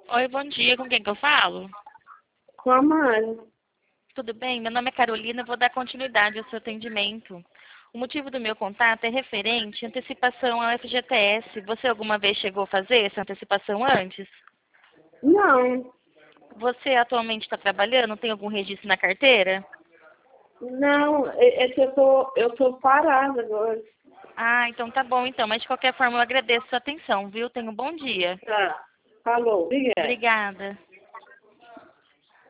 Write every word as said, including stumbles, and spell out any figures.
Oi, bom dia. Com quem que eu falo? Com a Mari. Tudo bem? Meu nome é Carolina. Eu vou dar continuidade ao seu atendimento. O motivo do meu contato é referente à antecipação ao F G T S. Você alguma vez chegou a fazer essa antecipação antes? Não, Você atualmente está trabalhando? Tem algum registro na carteira? não, é, é que eu tô, eu tô parada agora. Ah, então tá bom então. Mas de qualquer forma eu agradeço a sua atenção, viu? Tenha um bom dia. Tá, falou, obrigada. Obrigada.